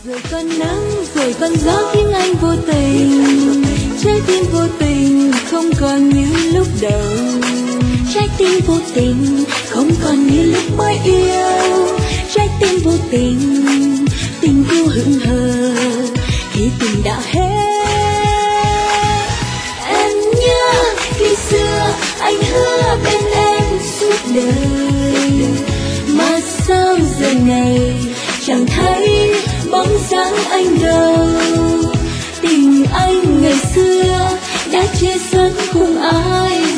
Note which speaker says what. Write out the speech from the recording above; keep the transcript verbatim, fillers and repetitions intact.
Speaker 1: Rồi con nắng, rồi con gió khiến anh vô tình. Trái tim vô tình không còn như lúc đầu. Trái tim vô tình không còn như lúc mới yêu. Trái tim vô tình, tình yêu hững hờ khi tình đã hết. Em nhớ khi xưa anh hứa bên em suốt đời, mà sao giờ này chẳng thấy bóng dáng anh đâu. Tình anh ngày xưa đã chia sớt cùng ai